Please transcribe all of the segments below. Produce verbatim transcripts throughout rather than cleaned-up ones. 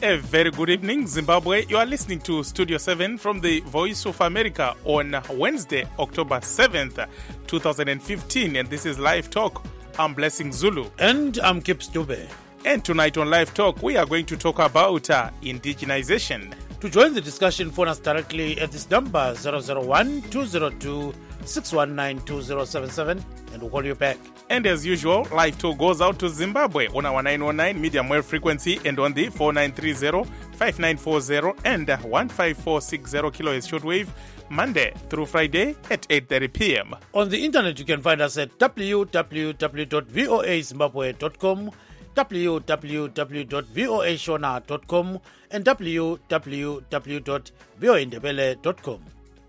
A very good evening, Zimbabwe. You are listening to Studio seven from the Voice of America on Wednesday, October seventh, twenty fifteen. And this is Live Talk. I'm Blessing Zulu. And I'm Kip Stube. And tonight on Live Talk, we are going to talk about uh, indigenization. To join the discussion, phone us directly at this number zero zero one, two zero two, six one nine, two zero seven seven and we'll call you back. And as usual, Live Talk goes out to Zimbabwe on our nine one nine medium wave frequency and on the four nine three zero, five nine four zero and one five four six zero kilohertz shortwave, Monday through Friday at eight thirty p.m. On the internet, you can find us at w w w dot voa zimbabwe dot com, w w w dot voa shona dot com and w w w dot voa ndebele dot com.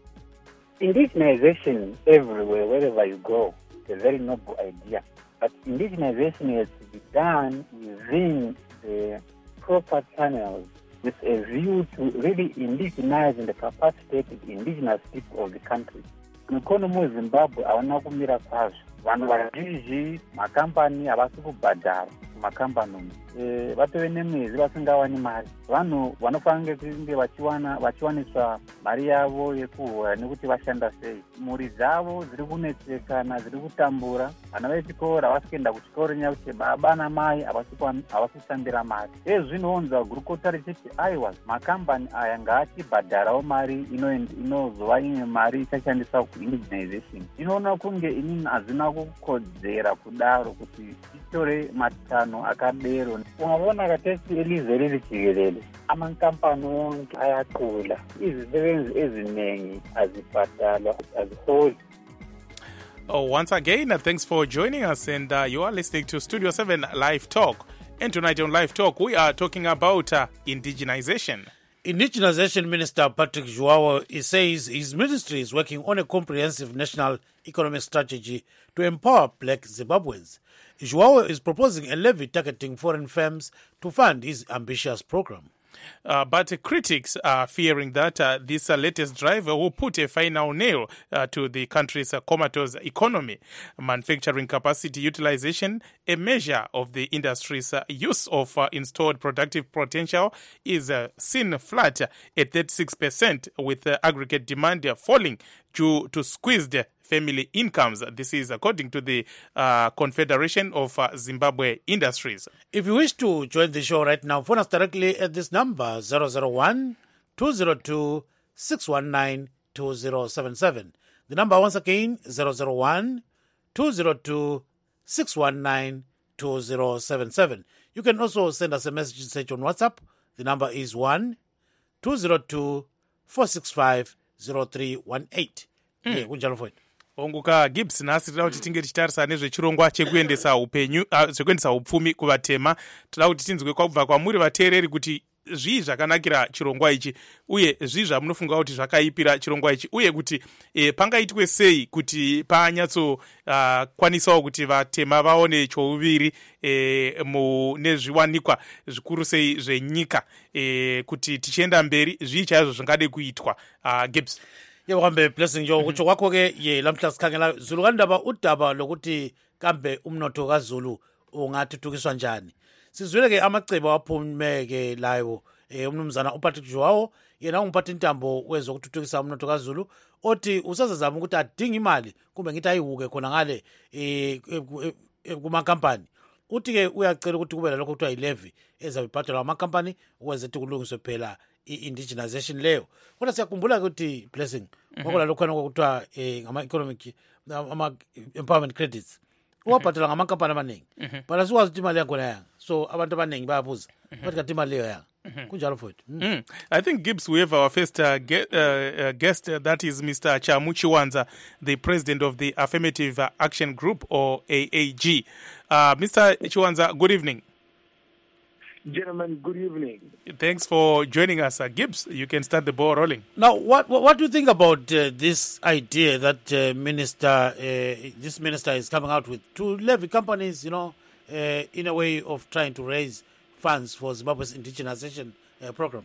Indigenization everywhere, wherever you go, is a very noble idea. But indigenization has to be done within the proper channels with a view to really indigenize and capacitate the indigenous people of the country. Mukono mu Zimbabwe hawana kumira kwazvo. Vanhu vazhinji makambani havasi kubhadhara kumakambani e, vatove nemwedzi vasingawani mari. Vanhu vanofanira kunge vachiwana vachiwaniswa mari yavo yekuhora nekuti vashanda sei. Mhuri dzavo dziri kunetsekana, dziri kutambura. Vana vechikora havasi kuenda kuchikoro nenyaya yekuti baba namai havasi kutambira mari. Izvi zvinounza gurukota richiti aiwa makambani aya ngaachibhadharawo mari inozova imwe mari ichashandiswa kuindigenization. Inoona kunge inini hazina kukodzera kudaro kuti titore matano akadero. Ungaona katesi ilizwe riri jikelele amankampani onke ayaqula, izisebenzi eziningi azibhadalwa, aziholi. Oh, once again, uh, thanks for joining us, and uh, you are listening to Studio seven Live Talk. And tonight on Live Talk, we are talking about uh, indigenization. Indigenization Minister Patrick Zhuwao says his ministry is working on a comprehensive national economic strategy to empower black Zimbabweans. Zhuwao is proposing a levy targeting foreign firms to fund his ambitious program. Uh, but uh, critics are fearing that uh, this uh, latest drive will put a final nail uh, to the country's uh, comatose economy. Manufacturing capacity utilization, a measure of the industry's uh, use of uh, installed productive potential, is uh, seen flat at thirty-six percent, with uh, aggregate demand uh, falling due to squeezed family incomes. This is according to the uh, Confederation of uh, Zimbabwe Industries. If you wish to join the show right now, phone us directly at this number zero zero one, two zero two, six one nine, two zero seven seven. The number once again, zero zero one, two zero two, six one nine, two zero seven seven. You can also send us a message on WhatsApp. The number is one, two zero two, four six five, zero three one eight. Mm. Yeah, kunjalo for it. Onguka Gibbs nasi tinoda kuti tinge tichitarisa nezvechirongwa chekuendesa upenyu uh, chekuendesa upfumi kuvatema. Toda kuti tinzwe kubva kwamuri vateereri kuti zvii zvakanakira chirongwa ichi uye zvii zvamunofunga kuti zvakaipira chirongwa ichi uye kuti e, pangaitwe sei kuti panyatso uh, kwanisawo kuti vatema vaone chouviri e, mu nezviwanikwa zvikuru sei zvenyika e, kuti tichienda mberi zvii chaizvo zvingade kuitwa. uh, Gibbs. Ye kambe Blessing njo kutsho kwakho ke ye lamhla sikhangela Zulu kandaba udaba lokuthi kambe umnotho kaZulu ungathuthukiswa njani. Sizwele ke amacebo aphumeke layo eh umnumzana uPatrick Zhuwao yena ungumphathi intambo wezokuthuthukisa umnotho kaZulu othi usazazama ukuthi adinga imali kumbe ngithi ayihuke khona ngale eh kuma company. Uthi ke uyacela ukuthi kube lokho kuthiwa ilevy ezabibhadalwa ama-company ukwenza ukuthi kulungiswe phela i-indigenization leyo. Kodwa siyakhumbula ukuthi Blessing ngoba lokho khona okuthiwa eh ngama-economic ama-empowerment credits uwabhadala ngama-company amaningi but sikwazi ukuthi imali yakhona yanga, so abantu abaningi bayabuza bathi kanti imali leyo yanga kunjalo futhi. Mm. I think Gibbs, we have our first uh, get, uh, uh, guest, uh, that is Mister Chamu Chiwanza, the president of the Affirmative Action Group, or A A G. Uh, Mister Chiwanza, good evening. Gentlemen, good evening. Thanks for joining us. Uh, Gibbs, you can start the ball rolling. Now, what what, what do you think about uh, this idea that uh, minister, uh, this minister is coming out with to levy companies, you know, uh, in a way of trying to raise funds for Zimbabwe's indigenization uh, program?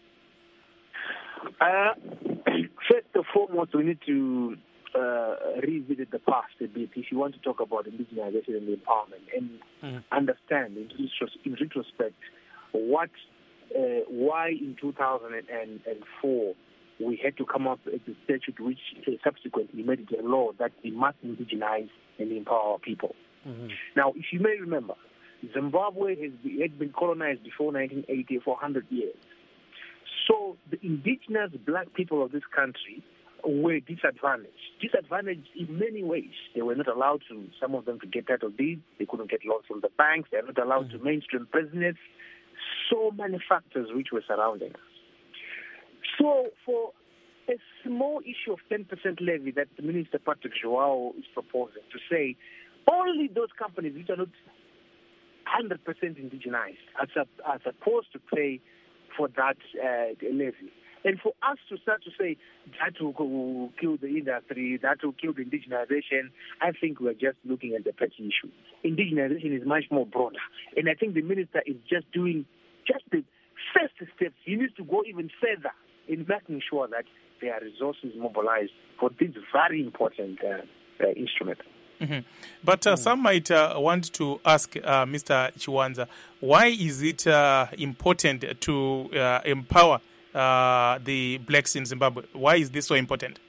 Uh, first and foremost, we need to uh, revisit the past a bit if you want to talk about indigenization and empowerment and mm-hmm. understand in, in retrospect what uh, why in two thousand four we had to come up with a statute which uh, subsequently made it a law that we must indigenize and empower our people. Mm-hmm. Now, if you may remember, Zimbabwe has been, had been colonized before nineteen eighty for one hundred years. So the indigenous black people of this country were disadvantaged. Disadvantaged in many ways. They were not allowed to, some of them, to get title deeds. They couldn't get loans from the banks. They were not allowed mm-hmm. to mainstream business. So many factors which were surrounding us. So for a small issue of ten percent levy that the Minister Patrick Joao is proposing to say only those companies which are not one hundred percent indigenized are, are supposed to pay for that uh, levy. And for us to start to say that will, will kill the industry, that will kill the indigenization, I think we're just looking at the petty issue. Indigenization is much more broader. And I think the minister is just doing just the first steps. He needs to go even further in making sure that there are resources mobilized for this very important uh, uh, instrument. Mm-hmm. But uh, mm. some might uh, want to ask uh, Mister Chiwanza, why is it uh, important to uh, empower uh, the blacks in Zimbabwe? Why is this so important?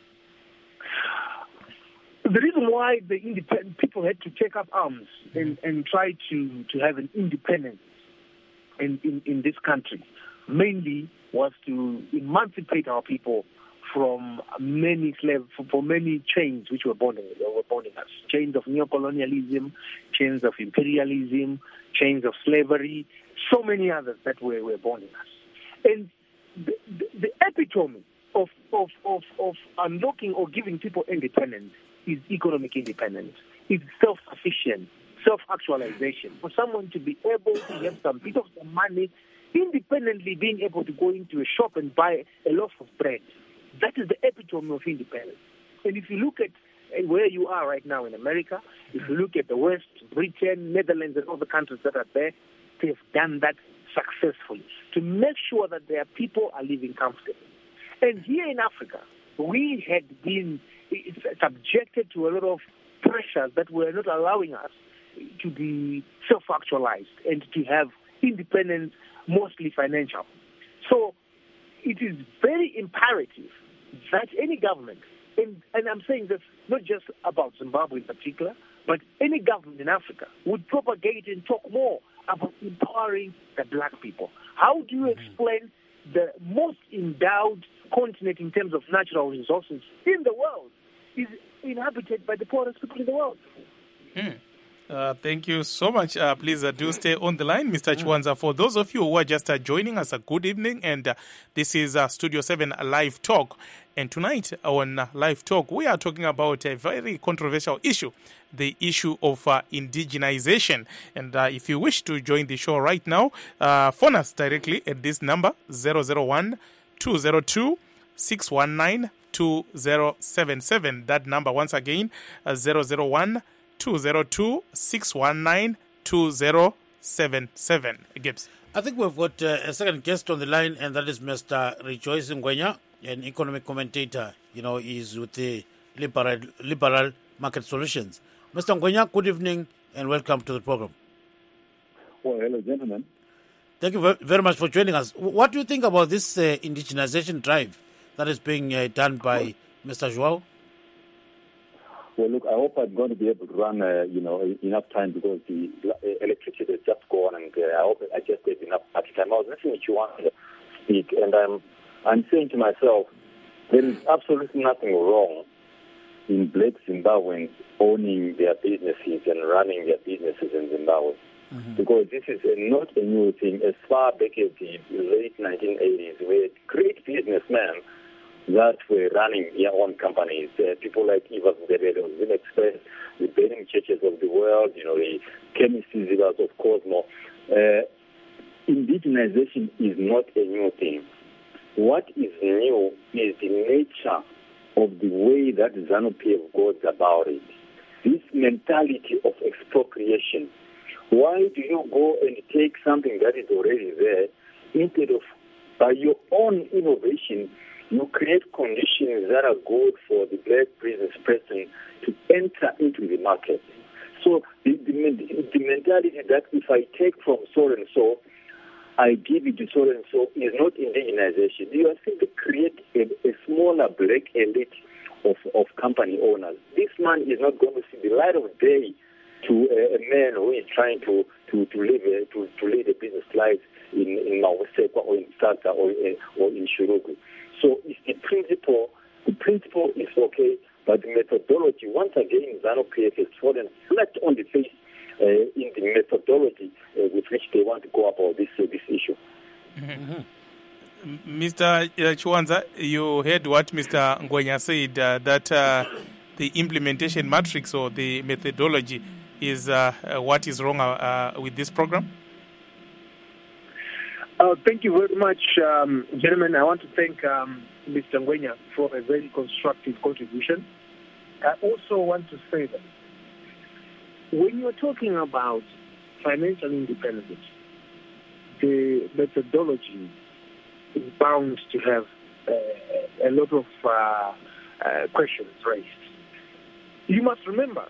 The reason why the independent people had to take up arms and, and try to, to have an independence in, in, in this country mainly was to emancipate our people from many slave, for many chains which were bonding, were bonding us. Chains of neocolonialism, chains of imperialism, chains of slavery, so many others that were, were bonding us. And the, the, the epitome of, of, of, of unlocking or giving people independence is economic independence. It's self-sufficient, self-actualization. For someone to be able to have some bit of some money, independently being able to go into a shop and buy a loaf of bread. That is the epitome of independence. And if you look at where you are right now in America, if you look at the West, Britain, Netherlands, and all the countries that are there, they have done that successfully to make sure that their people are living comfortably. And here in Africa, we had been subjected to a lot of pressures that were not allowing us to be self-actualized and to have independence, mostly financial. So it is very imperative that any government, and, and I'm saying this not just about Zimbabwe in particular, but any government in Africa would propagate and talk more about empowering the black people. How do you explain the most endowed continent in terms of natural resources in the world is inhabited by the poorest people in the world? Mm. Uh, thank you so much. Uh, please uh, do stay on the line, Mister Chiwanza. For those of you who are just uh, joining us, a good evening. And uh, this is uh, Studio seven Live Talk. And tonight on uh, Live Talk, we are talking about a very controversial issue, the issue of uh, indigenization. And uh, if you wish to join the show right now, uh, phone us directly at this number, zero zero one, two zero two, six one nine, two zero seven seven. That number, once again, uh, zero zero one, two zero two, six one nine, two zero seven seven. Gibbs. I think we've got uh, a second guest on the line, and that is Mister Rejoice Ngwenya, an economic commentator. You know, he's with the Liberal, Liberal Market Solutions. Mister Ngwenya, good evening and welcome to the program. Well, hello, gentlemen. Thank you very much for joining us. What do you think about this uh, indigenization drive that is being uh, done by well, Mister Joao? Well, look, I hope I'm going to be able to run, uh, you know, enough time because the electricity has just gone, and uh, I hope I just have enough battery time. I was listening to you want to speak, and I'm, I'm saying to myself, there is absolutely nothing wrong in black Zimbabweans owning their businesses and running their businesses in Zimbabwe, mm-hmm. because this is a, not a new thing. As far back as the late nineteen eighties, we had great businessmen that were running their own companies. Uh, people like Eva Zubere, the Zim Express, the Benin Churches of the World, you know, the chemist Zivas of Cosmo. Uh, indigenization is not a new thing. What is new is the nature of the way that ZANU-P F goes about it. This mentality of expropriation. Why do you go and take something that is already there instead of, by your own innovation, you create conditions that are good for the black business person to enter into the market. So the, the, the mentality that if I take from so and so, I give it to so and so is not indigenization. You are simply create a, a smaller black elite of, of company owners. This man is not going to see the light of day to a, a man who is trying to to to live a, to to lead a business life in in Mawaseka or in Sata or in, or in Shurugu. So it's the principle. The principle is okay, but the methodology, once again, ZANU-P F has fallen flat on the face uh, in the methodology uh, with which they want to go about this uh, this issue. Mm-hmm. Mister Chiwanza, you heard what Mister Ngwenya said, uh, that uh, the implementation matrix or the methodology is uh, uh, what is wrong uh, with this program? Uh, thank you very much, um, gentlemen. I want to thank um, Mister Ngwenya for a very constructive contribution. I also want to say that when you're talking about financial independence, the methodology is bound to have uh, a lot of uh, uh, questions raised. You must remember,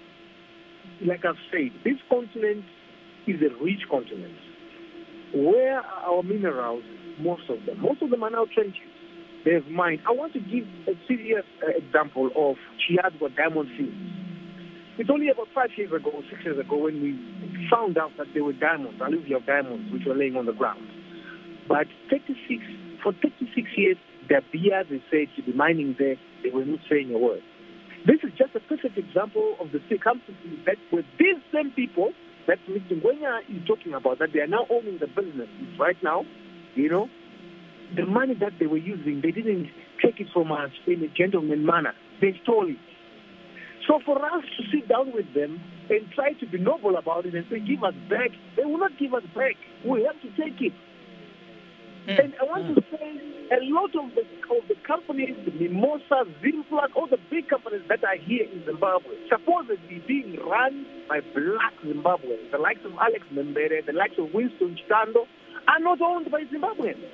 like I've said, this continent is a rich continent. Where are our minerals? Most of them. Most of them are now trenches. They have mines. I want to give a serious uh, example of Chiadzwa diamond fields. It's only about five years ago, six years ago, when we found out that there were diamonds, alluvial diamonds, which were laying on the ground. But thirty-six, for thirty-six years, the Bias, they said, to be mining there, they were not saying a word. This is just a perfect example of the circumstances that with these same people that Mister Ngwenya is talking about, that they are now owning the business right now, you know, the money that they were using, they didn't take it from us in a gentleman manner. They stole it. So for us to sit down with them and try to be noble about it and say, give us back, they will not give us back. We have to take it. Mm. And I want mm. to say a lot of the, of the companies, the Mimosa, Zimplak, all the big companies that are here in Zimbabwe, supposedly being run by black Zimbabweans, the likes of Alex Mbere, the likes of Winston Chitando, are not owned by Zimbabweans,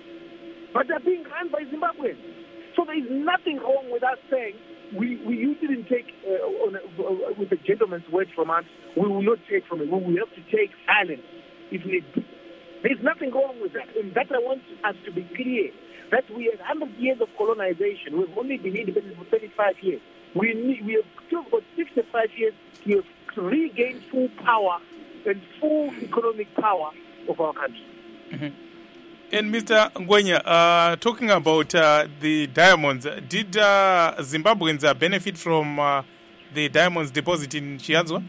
but they're being run by Zimbabweans. So there is nothing wrong with us saying, we, we you didn't take, uh, on a, uh, with a gentleman's word from us, we will not take from it. We will have to take silence if need be. There's nothing wrong with that. And that I want us to be clear, that we have one hundred years of colonization. We've only been independent for thirty-five years. We need, we have still got sixty-five years to regain full power and full economic power of our country. Mm-hmm. And Mister Ngwenya, uh, talking about uh, the diamonds, did uh, Zimbabweans uh, benefit from uh, the diamonds deposit in Chiadzwa?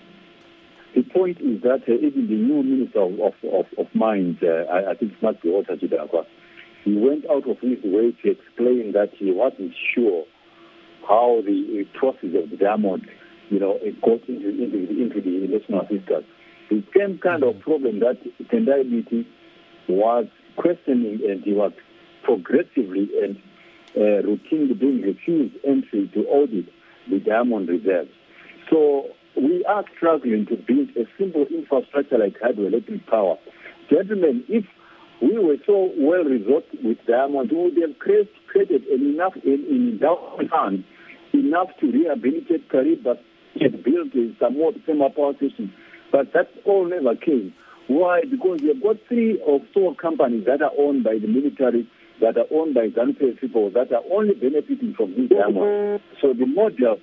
The point is that uh, even the new Minister of, of, of, of Mines, uh, I, I think it must be Walter Chidakwa, he went out of his way to explain that he wasn't sure how the uh, process of the diamond, you know, it got into, into, into the national fiscal. The same kind of problem that Tendai Biti was questioning, and he was progressively and uh, routinely being refused entry to audit the diamond reserves. So we are struggling to build a simple infrastructure like hydroelectric power. Gentlemen, if we were so well resourced with diamonds, we would have created enough in, in endowment fund, enough to rehabilitate Kariba and build some more thermal power stations. But that all never came. Why? Because we have got three or four companies that are owned by the military, that are owned by ZANU-P F people, that are only benefiting from this diamond. So the model,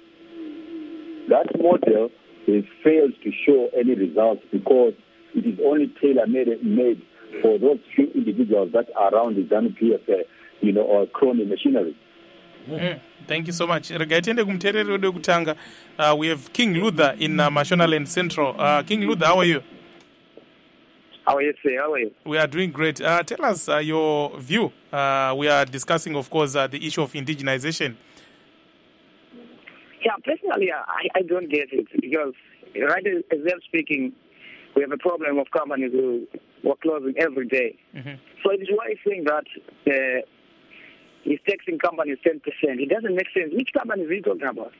that model is failed to show any results because it is only tailor-made made for those few individuals that are around the ZANU-P F, uh, you know, or crony machinery. Mm-hmm. Thank you so much. Uh, we have King Luther in uh, Mashonaland Central. Uh, King Luther, how are you? How are you, sir? How are you? We are doing great. Uh, tell us uh, your view. Uh, we are discussing, of course, uh, the issue of indigenization. Yeah, personally, I, I don't get it because right as they're speaking, we have a problem of companies who were closing every day. Mm-hmm. So it is why I think that uh, he's taxing companies ten percent. It doesn't make sense. Which companies are you talking about?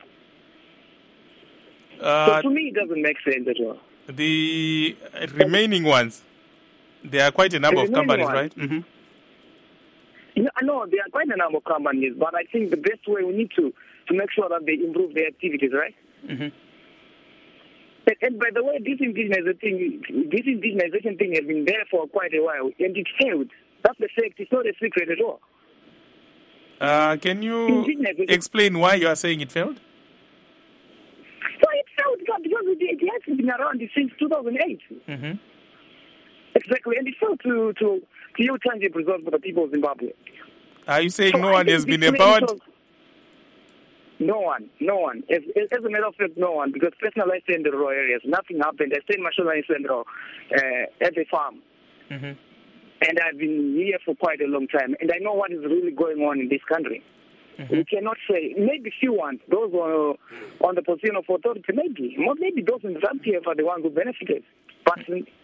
Uh, so to me, it doesn't make sense at all. The remaining ones, there are quite a number of companies, ones. Right? Mm-hmm. Yeah, I know there are quite a number of companies, but I think the best way we need to, to make sure that they improve their activities, right? Mm-hmm. And, and by the way, this indigenization thing, this indigenization thing has been there for quite a while, and it failed. That's the fact. It's not a secret at all. Uh, can you explain why you are saying it failed? So it failed because it, it has been around since two thousand eight. Mm-hmm. Exactly, and it failed to to to yield tangible results for the people of Zimbabwe. Are you saying So no I one think has been this empowered? was- No one, no one. As, as a matter of fact, no one, because personally I stay in the rural areas. Nothing happened. I stay in Mashonaland Central uh, at the farm. Mm-hmm. And I've been here for quite a long time. And I know what is really going on in this country. Mm-hmm. We cannot say, maybe few ones, those on, on the position of authority, maybe. Maybe those in Zambia are the ones who benefited. But,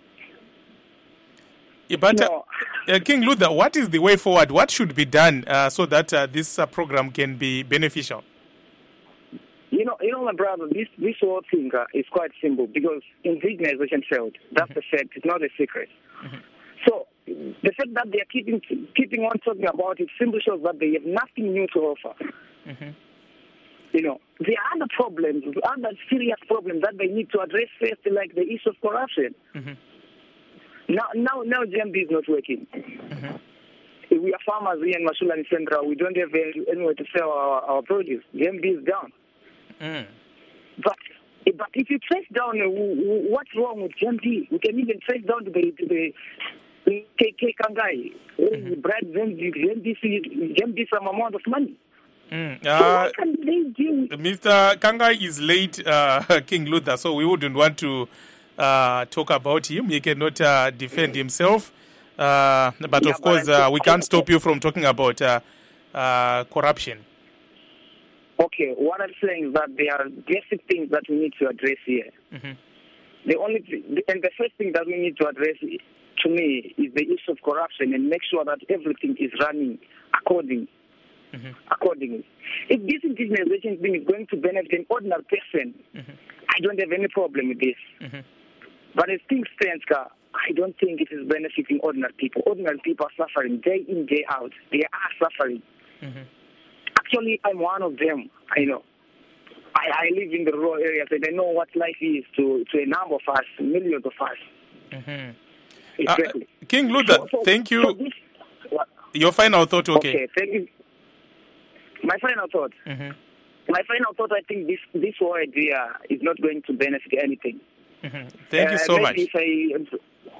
Yeah, but no. uh, uh, King Luther, what is the way forward? What should be done uh, so that uh, this uh, program can be beneficial? You know, you know, my brother, this this whole thing uh, is quite simple because indigenization failed. That's mm-hmm. the fact. It's not a secret. Mm-hmm. So the fact that they are keeping keeping on talking about it simply shows that they have nothing new to offer. Mm-hmm. You know, there are other problems, other serious problems that they need to address first, like the issue of corruption. Mm-hmm. Now, now, now, G M B is not working. Mm-hmm. We are farmers here in Mashonaland Central. We don't have anywhere to sell our, our produce. G M B is down. Mm. But but if you trace down uh, what's wrong with G M B, we can even trace down to the to the K K Kangai, where Brad G M B some amount of money. Mm. So Uh, what can they do? Mister Kangai is late, uh, King Luther, so we wouldn't want to uh, talk about him. He cannot uh, defend himself. Uh, but Yeah, of course, but I- uh, we can't stop you from talking about uh, uh, corruption. Okay, what I'm saying is that there are basic things that we need to address here. Mm-hmm. The only th- and the first thing that we need to address, to me, is the issue of corruption and make sure that everything is running according Mm-hmm. accordingly. If this indigenization thing is going to benefit an ordinary person, Mm-hmm. I don't have any problem with this. Mm-hmm. But as things stand, Ka, I don't think it is benefiting ordinary people. Ordinary people are suffering day in, day out. They are suffering. Mm-hmm. Actually, I'm one of them. I know. I, I live in the rural areas and I know what life is to, to a number of us, millions of us. Mm-hmm. Exactly. Uh, King Luther, So- so- thank you. so this- what? Your final thought, okay? Okay, thank you. My final thought. Mm-hmm. My final thought, I think this, this whole idea is not going to benefit anything. Mm-hmm. Thank you Uh, so much. maybe if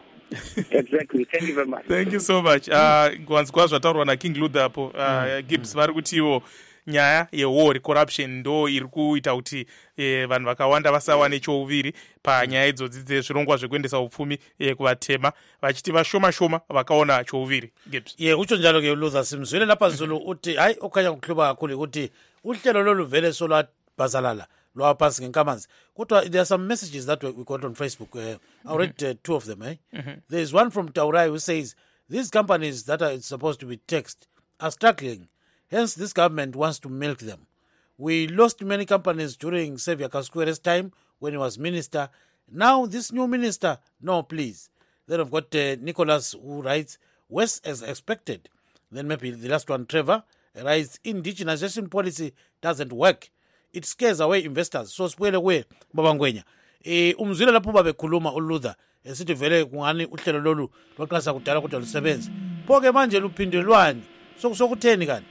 I, exactly. Thank you very much. Thank you so much. Uh, kwanzwa zvataurwa naKing Luther apo uh, Gibbs vari kutiwo nyaya yewar corruption ndo iri kuita kuti eh, vanhu vakawanda vasawane chouviri panyaya idzodzi dzezvirongwa zvekuendesa upfumi eh, kuvatema vachiti vashoma shoma vakaona chouviri. Gibbs. ye utsho njalo ke Luther simzwile lapha Zulu uthi hayi okhanya ngokuhluba kakhulu ukuthi uhlelo lolu vele solwabhazalala lwaphansi ngenkamanzi kodwa there are some messages that we got on Facebook. uh, I'll read uh, two of them. eh? Mm-hmm. There is one from Taurai who says these companies that are supposed to be taxed are struggling, hence this government wants to milk them. We lost many companies during Xavier Kasquere's time when he was minister. Now this new minister, no please. Then I've got uh, Nicholas who writes, West as expected. Then maybe the last one, Trevor, writes, indigenization policy doesn't work. It scares away investors. So sibuyele kuye baba Ngwenya. Eh umzwile lapho babekhuluma uLuther esithi vele kungani uhlelo lolu lwaqasa kudala kodwa lusebenza. Pho ke manje luphindelwani. Sokutheni kanti?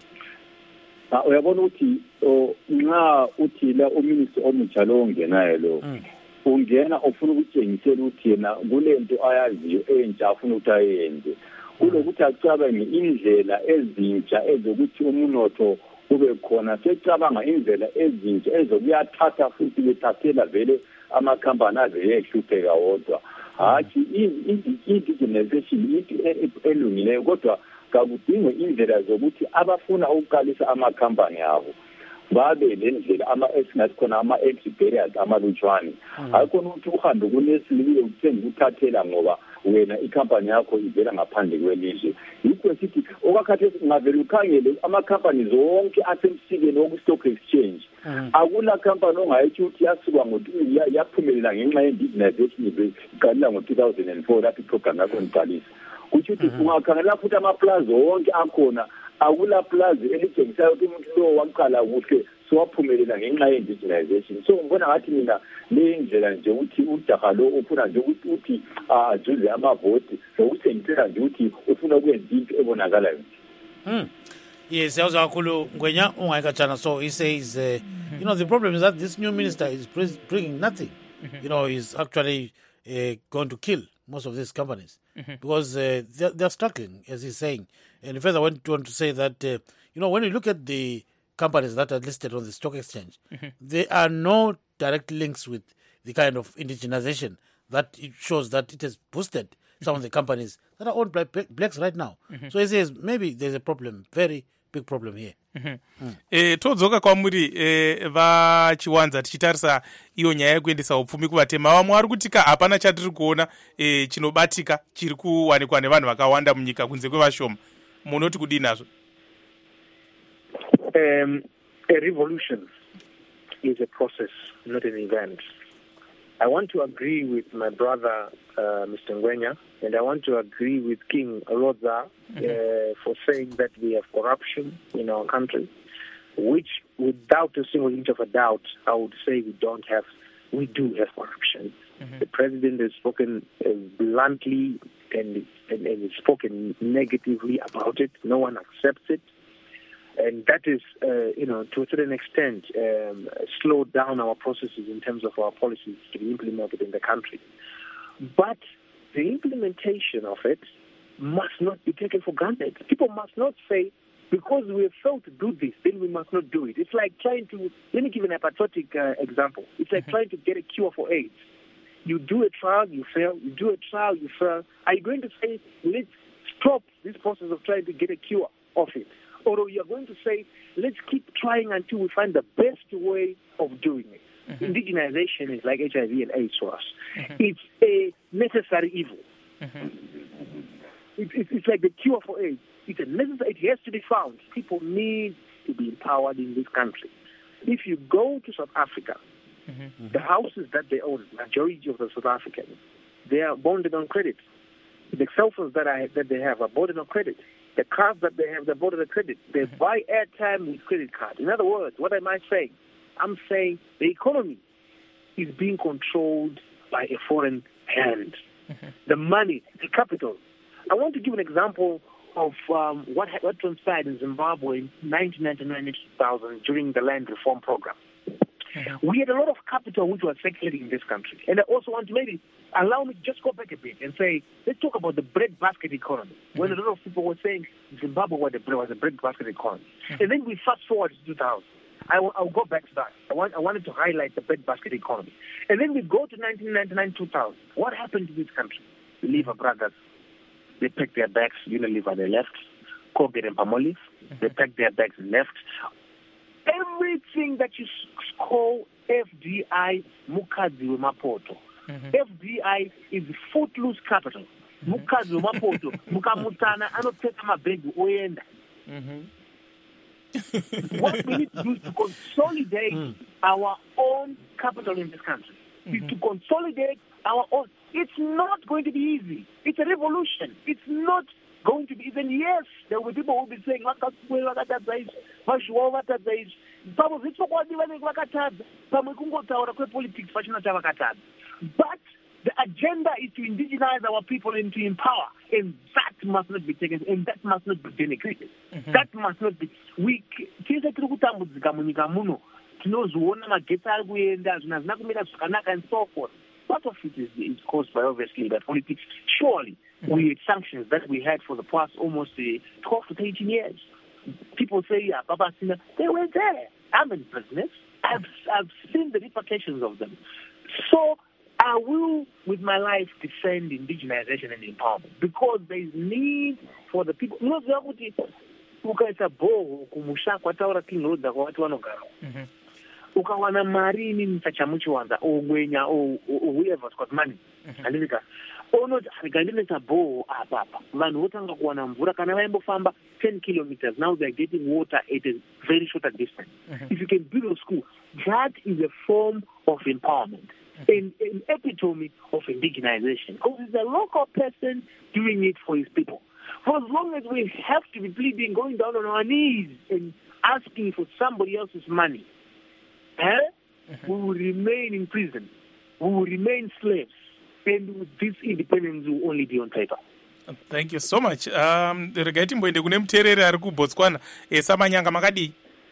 Ah, uyabona ukuthi oh, nxa uthi la uminister omutsha lo ongenayo lo ungena ufuna ukutshengisela ukuthi yena kulento ayaziyo entsha afuna ukuthi ayenze kulokuthi acabange indlela ezintsha ezokuthi umunotho kube khona secabanga indlela ezintsha ezokuyathatha futhi bethathela vele amakhampani aze yehlupheka wodwa hathi indigenization into elungileyo kodwa kakudingwe indlela zokuthi abafuna ukuqalisa amakhampani abo babe lendlela ama esingathi khona ama entry barriers amalutshwane ayikhona ukuthi uhambe kunesilibile uthenga ukuthathela ngoba wena ikhampani yakho ivela ngaphandle kwelizwe yikho sithi okakhathi ngavela ukhangele amakhampani zonke asemsikeni woku stock exchange akula company ongayithi ukuthi yasuka ngokuthi yaphumelela ngenxa ye-indigenization iqalila ngo two thousand four lapho iprogram yakho iqalisa ukuthi ungakhangela futhi amaplaza wonke akhona akula plaza elitshengisayo ukuthi umuntu lo waqala kuhle siwaphumelela ngenxa ye-indigenization. So ngibona ngathi mina le ndlela nje ukuthi ujaha lo ufuna nje ukuthi uthi ajuze amavoti nokuthi ngicela nje ukuthi ufuna ukwenza into ebonakalayo. Mm. Yes, also kakhulu Ngwenya ungayikatshana. So he says, uh, you know, the problem is that this new minister is bringing nothing. Mm-hmm. You know, he's actually uh, going to kill most of these companies mm-hmm. because uh, they're, they're struggling, as he's saying. And further, I want, want to say that, uh, you know, when you look at the companies that are listed on the stock exchange, mm-hmm. there are no direct links with the kind of indigenization that it shows that it has boosted some mm-hmm. of the companies that are owned by blacks right now. Mm-hmm. So he says maybe there's a problem, very big problem here. Mm-hmm. mm. eh, todzoka kwamuri eh, vachiwanza tichitarisa iyo nyaya yekuendesa upfumi kuvatema vamwe vari kutika hapana chatiri kuona eh, chinobatika chiri kuwanikwa nevanhu vakawanda munyika kunze kwevashoma. Munoti kudii nazvo? Um, a revolution is a process, not an event. I want to agree with my brother, uh, Mister Ngwenya, and I want to agree with King Lodza mm-hmm. uh, for saying that we have corruption in our country, which, without a single inch of a doubt, I would say we don't have, we do have corruption. Mm-hmm. The president has spoken uh, bluntly and, and, and has spoken negatively about it. No one accepts it. And that is, uh, you know, to a certain extent, um, slowed down our processes in terms of our policies to be implemented in the country. But the implementation of it must not be taken for granted. People must not say, because we have failed to do this, then we must not do it. It's like trying to, let me give an patriotic uh, example. It's like mm-hmm. trying to get a cure for AIDS. You do a trial, you fail. You do a trial, you fail. Are you going to say, let's stop this process of trying to get a cure of it? Or you're going to say, let's keep trying until we find the best way of doing it. Mm-hmm. Indigenization is like H I V and AIDS for us. Mm-hmm. It's a necessary evil. Mm-hmm. It, it, it's like the cure for AIDS. It's a necessary, it has to be found. People need to be empowered in this country. If you go to South Africa, mm-hmm. the houses that they own, majority of the South Africans, they are bonded on credit. The cell phones that, I, that they have are bonded on credit. The cars that they have, they're bought on credit. They mm-hmm. buy airtime with credit cards. In other words, what am I saying? I'm saying the economy is being controlled by a foreign hand. Mm-hmm. The money, the capital. I want to give an example of um, what, what transpired in Zimbabwe in nineteen ninety-nine and two thousand during the land reform program. Mm-hmm. We had a lot of capital which was circulating in this country. And I also want to maybe allow me to just go back a bit and say, let's talk about the breadbasket economy. Mm-hmm. When a lot of people were saying Zimbabwe was a, was a breadbasket economy. Mm-hmm. And then we fast forward to two thousand. I will, I'll go back to that. I, want, I wanted to highlight the breadbasket economy. And then we go to nineteen ninety-nine two thousand. What happened to this country? The Lever brothers, they packed their bags, Unilever, they left. Colgate and Palmolive, mm-hmm. they packed their bags and left. Everything that you call F D I, Mukazi Mapoto. Mm-hmm. F D I is footloose capital. Mm-hmm. Mukazi Mapoto, Mukamutana, anoteka mabegu oyenda. What we need to do is to consolidate mm. our own capital in this country. Mm-hmm. Is to consolidate our own. It's not going to be easy. It's a revolution. It's not going to be even. Yes, there will be people who will be saying, but the agenda is to indigenize our people and to empower, and that must not be taken, and that must not be denigrated. Mm-hmm. That must not be. We and so forth. Part of it is, is caused by obviously that politics. Surely, mm-hmm. we had sanctions that we had for the past almost uh, twelve to thirteen years. People say, yeah, Baba Sina, they were there. I'm in business. I've, I've seen the repercussions of them. So I will, with my life, defend indigenization and empowerment because there is need for the people. You know, ukaita boho kumusha kwataura King Lodza kwa watu wanogara. Ukawana mari ni mtachamuchiwanza o Ngwenya o whoever's got money. Andika ono akandenesa boho apa apa. Vanhu votanga kuwana mvura kana vaimbofamba ten kilometers. Now they're getting water at a very short distance. Mm-hmm. If you can build a school, that is a form of empowerment. An, an epitome of indigenization. Because it's a local person doing it for his people. For as long as we have to be pleading, going down on our knees and asking for somebody else's money, eh? we will remain in prison. We will remain slaves. And this independence will only be on paper. Thank you so much. Um, regai timboende kune muterere ari kuBotswana. E, Samanyanga makadii?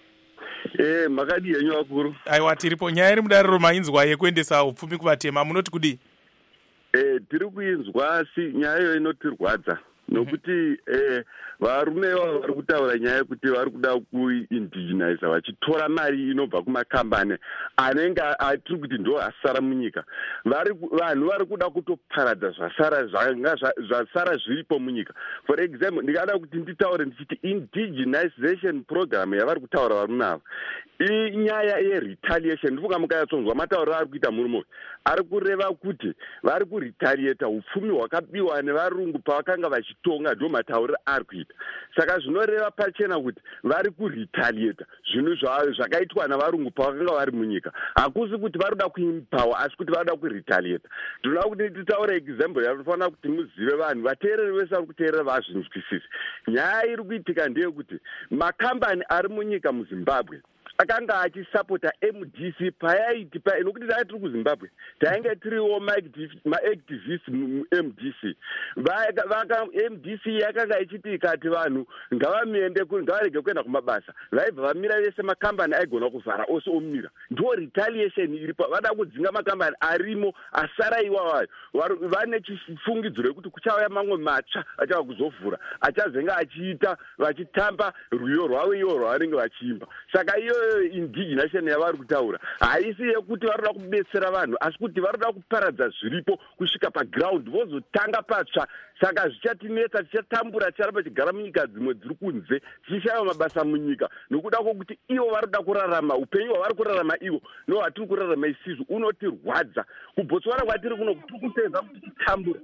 Eh, makadii yenyu akuru. Aiwa, tiripo. Nyaya iri mudariro mainzwa yekuendesa upfumi kuvatema. Munoti kudii? Eh, tiri kuinzwa asi nyaya iyo inotirwadza. Nokuti eh varume vari kutaura nyaya yekuti vari kuda kuindigenize vachitora mari inobva kumakambani anenge atiri kuti ndo asara munyika. Vanhu vari kuda kutoparadza zvasara zvanga zvasara zviripo munyika. For example, ndingada kuti nditaure ndichiti indigenization program yavari kutaura varume ava inyaya yeretaliation. Ndifunga mukayatsonzwa matauriro ari kuita murume ari kureva kuti vari kuretaliata upfumi hwakabiwa nevarungu pavakanga vachitonga ndo matauriro ari kuita. Saka zvinoreva pachena kuti vari kuretaliata zvinhu zvakaitwa navarungu pavakanga vari munyika. Hakusi kuti vari kuda kuimpawa asi kuti vari kuda kuretaliata. Ndinoda kuti titaure example yanofanira kuti muzive vanhu vateereri vese vari kuteerera vazvinzwisisi. Nyaya iri kuitika ndeyekuti makambani ari munyika muZimbabwe akanga achisapota M D C payaiti pa nokuti tanga tiri kuZimbabwe tainge tiriwo maactivist mu-M D C. Vaka M D C yakanga ichiti ikati vanhu ngavamiende ngavarege kuenda kumabasa vaibva vamira vese makambani aigona kuvhara ose omira. Ndo retaliation iripo. Vada kudzinga makambani arimo asara iwawayo. Vane chifungidziro yekuti kuchauya mamwe matsva achava kuzovhura achazenga achiita vachitamba rwiyo rwavo iwo rwavanenge vachiimba. Saka iyo indigenation yavari kutaura haisi yekuti vari kuda kubetsera vanhu asi kuti vari kuda kuparadza zviripo kusvika paground vozotanga patsva. Saka zvichatinetsa tichatambura ticharamba chigara munyika dzimwe dziri kunze tichishaya mabasa munyika nokuda kwokuti ivo vari kuda kurarama upenyu hwavari kurarama ivo no hatiri kurarama isizvo unotirwadza. kuBotswana kwatiri kuno tiri kusenza kuti titambura.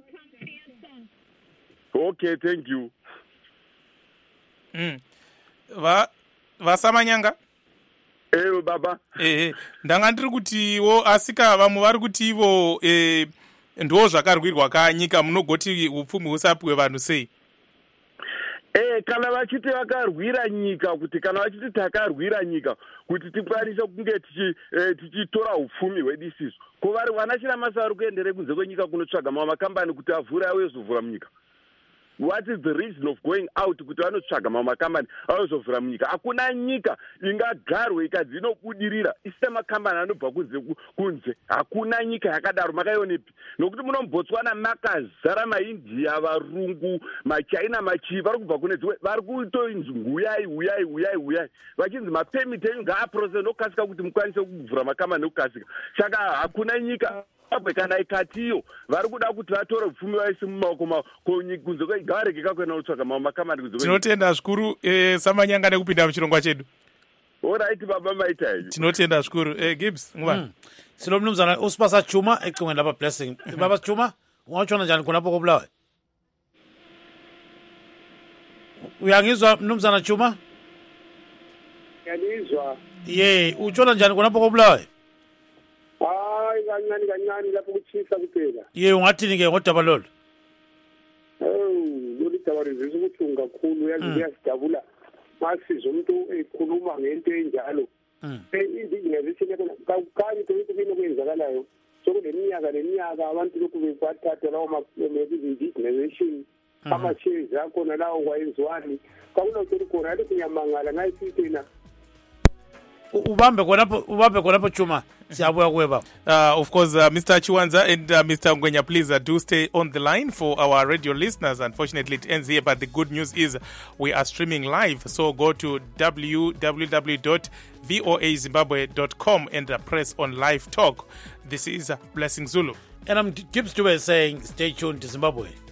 Okay, thank you. Mm. Va vasamanyanga Eh baba. Eh ndanga ndiri kutiwo asika vamwe vari kuti ivo eh ndo zvakarwirwa kanyika munogoti upfumi husapiwe vanhu sei? Eh kana vachiti vakarwira nyika kuti kana vachiti takarwira nyika kuti tikwanise kunge tichi eh, tichitora upfumi hwedu isiso. Ko vari vanachira masa vari kuendere kunze kwenyika kunotsvaga mamwe makambani kuti avhure auye zovhura munyika. What is the reason of going out kuti vanotsvaga mamwe makambani auzovhura munyika? Hakuna nyika ingagarwe ikadzi inobudirira isina makambani anobva kunze kunze. Hakuna nyika yakadaro. Makaionepi? Nokuti muno muBotswana makazara maindia varungu machina machi vari kubva kune dzimwe vari kutoinzi uyai uyai uyai uyai vachinzi mapemiti enyu ngaaprocess nokasika kuti mukwanise kuvhura makambani nokasika. Saka hakuna nyika Zimbabwe kana ikatiyo vari kuda kuti vatore upfumi vaise mumaoko kunze kwegareke kakwena kutsvaga mamwe makambani kunze. Tinotenda zvikuru eh, Samanyanga nekupinda muchirongwa chedu. Alright baba maita hivi. Tinotenda zvikuru eh, Gibbs ngubani? Mm. Silo mnumzana usipasa Chuma ecingweni lapha Blessing. Baba Chuma ungachona njani khonapho koBulawayo? Uyangizwa mnumzana Chuma? Ngiyizwa. Ye, utshona njani khonapho koBulawayo? Hayi kancane kancane lapho kuchisa kuphela. Ye ungathini ke ngodaba lolo? Oh, lolu daba lizisa ukuthi kakhulu yazi kuyasidabula. Masiza umuntu ekhuluma ngento enjalo. Eh indigenization kawukani ukuthi kuyini okwenzakalayo. Sokuleminyaka leminyaka abantu lokhu bekwathatha lawo ma-indigenization ama-shares akhona lawo kwayenziwani. Kakunokuthi khona lokhu nyamangala ngayisithina. Ubambe khonapho ubambe khonapho Chuma siyabuya kuwe baba. Uh, of course, uh, Mister Chiwanza and uh, Mister Ngwenya, please uh, do stay on the line for our radio listeners. Unfortunately, it ends here, but the good news is we are streaming live. So go to w w w dot voa zimbabwe dot com and uh, press on live talk. This is uh, Blessing Zulu. And I'm Gibbs Dube saying stay tuned to Zimbabwe.